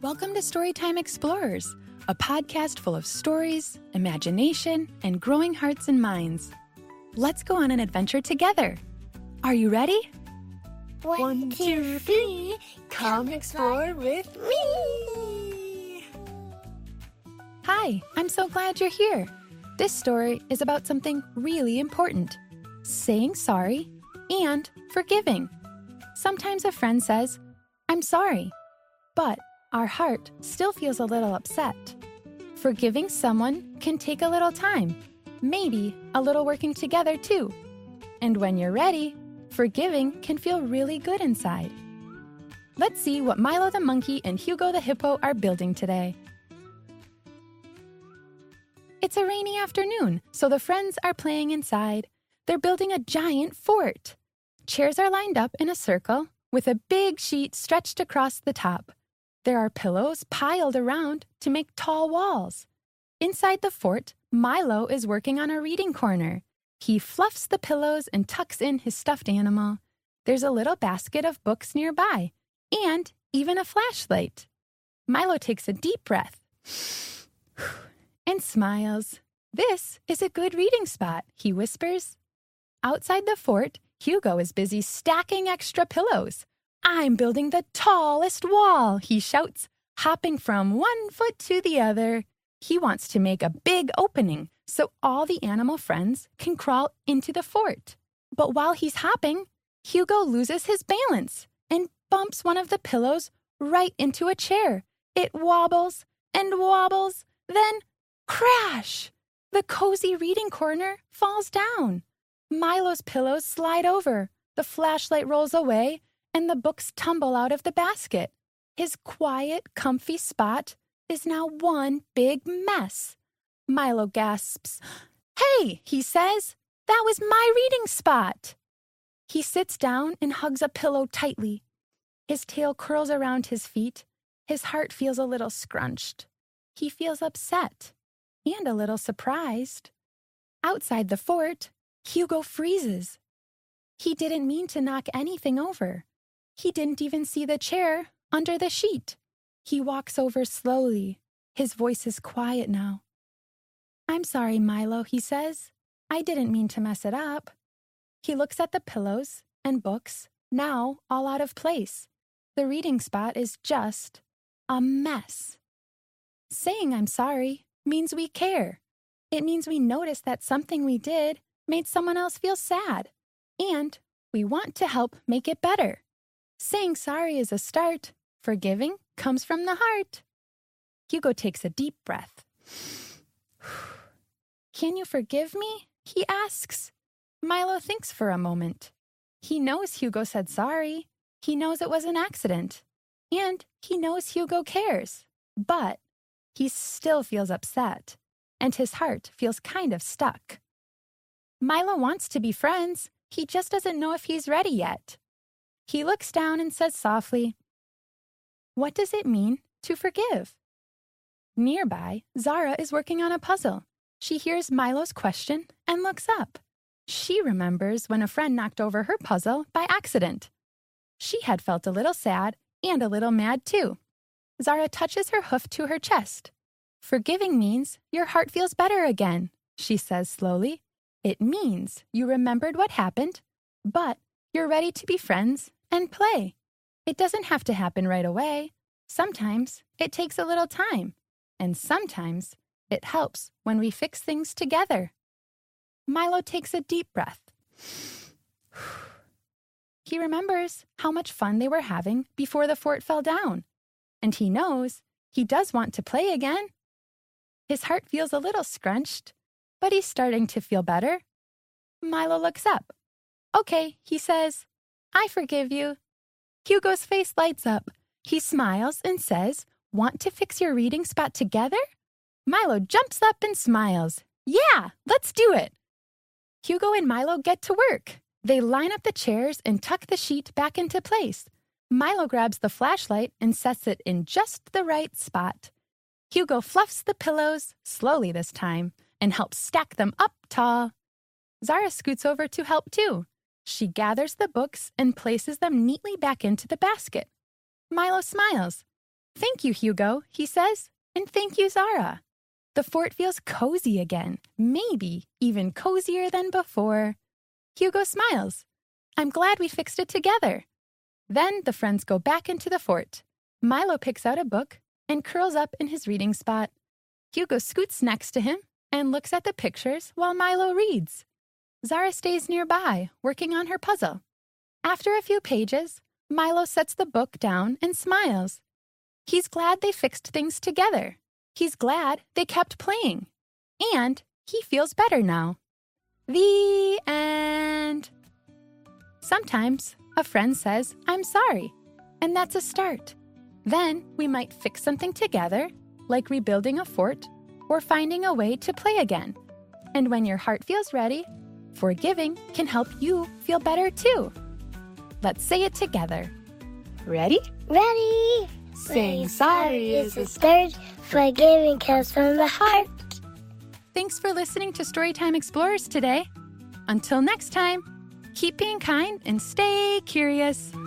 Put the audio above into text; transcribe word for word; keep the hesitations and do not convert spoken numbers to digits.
Welcome to Storytime Explorers, a podcast full of stories, imagination, and growing hearts and minds. Let's go on an adventure together. Are you ready? One, two, three, come explore with me! Hi, I'm so glad you're here. This story is about something really important, saying sorry and forgiving. Sometimes a friend says, "I'm sorry," but our heart still feels a little upset. Forgiving someone can take a little time, maybe a little working together too. And when you're ready, forgiving can feel really good inside. Let's see what Milo the monkey and Hugo the hippo are building today. It's a rainy afternoon, so the friends are playing inside. They're building a giant fort. Chairs are lined up in a circle with a big sheet stretched across the top. There are pillows piled around to make tall walls. Inside the fort, Milo is working on a reading corner. He fluffs the pillows and tucks in his stuffed animal. There's a little basket of books nearby, and even a flashlight. Milo takes a deep breath and smiles. "This is a good reading spot," he whispers. Outside the fort, Hugo is busy stacking extra pillows. "I'm building the tallest wall," he shouts, hopping from one foot to the other. He wants to make a big opening so all the animal friends can crawl into the fort. But while he's hopping, Hugo loses his balance and bumps one of the pillows right into a chair. It wobbles and wobbles, then crash! The cozy reading corner falls down. Milo's pillows slide over, the flashlight rolls away, and the books tumble out of the basket. His quiet, comfy spot is now one big mess. Milo gasps. "Hey," he says, "that was my reading spot." He sits down and hugs a pillow tightly. His tail curls around his feet. His heart feels a little scrunched. He feels upset and a little surprised. Outside the fort, Hugo freezes. He didn't mean to knock anything over. He didn't even see the chair under the sheet. He walks over slowly. His voice is quiet now. "I'm sorry, Milo," he says. "I didn't mean to mess it up." He looks at the pillows and books, now all out of place. The reading spot is just a mess. Saying "I'm sorry" means we care. It means we notice that something we did made someone else feel sad, and we want to help make it better. Saying sorry is a start. Forgiving comes from the heart. Hugo takes a deep breath. "Can you forgive me?" he asks. Milo thinks for a moment. He knows Hugo said sorry. He knows it was an accident. And he knows Hugo cares. But he still feels upset. And his heart feels kind of stuck. Milo wants to be friends. He just doesn't know if he's ready yet. He looks down and says softly, "What does it mean to forgive?" Nearby, Zara is working on a puzzle. She hears Milo's question and looks up. She remembers when a friend knocked over her puzzle by accident. She had felt a little sad and a little mad too. Zara touches her hoof to her chest. "Forgiving means your heart feels better again," she says slowly. "It means you remembered what happened, but you're ready to be friends and play. It doesn't have to happen right away. Sometimes it takes a little time, and sometimes it helps when we fix things together." Milo takes a deep breath. He remembers how much fun they were having before the fort fell down, and he knows he does want to play again. His heart feels a little scrunched, but he's starting to feel better. Milo looks up. "Okay," he says, "I forgive you." Hugo's face lights up. He smiles and says, "Want to fix your reading spot together?" Milo jumps up and smiles. "Yeah, let's do it." Hugo and Milo get to work. They line up the chairs and tuck the sheet back into place. Milo grabs the flashlight and sets it in just the right spot. Hugo fluffs the pillows, slowly this time, and helps stack them up tall. Zara scoots over to help too. She gathers the books and places them neatly back into the basket. Milo smiles. Thank you, Hugo, he says, and thank you, Zara. The fort feels cozy again, maybe even cozier than before. Hugo smiles. I'm glad we fixed it together. Then the friends go back into the fort. Milo picks out a book and curls up in his reading spot. Hugo scoots next to him and looks at the pictures while Milo reads. Zara stays nearby, working on her puzzle. After a few pages, Milo sets the book down and smiles. He's glad they fixed things together. He's glad they kept playing. And he feels better now. The end. Sometimes a friend says, I'm sorry, and that's a start. Then we might fix something together, like rebuilding a fort or finding a way to play again. And when your heart feels ready, forgiving can help you feel better too. Let's say it together. Ready? Ready? Saying sorry is a start. Forgiving comes from the heart. Thanks for listening to Storytime Explorers today. Until next time, keep being kind and stay curious.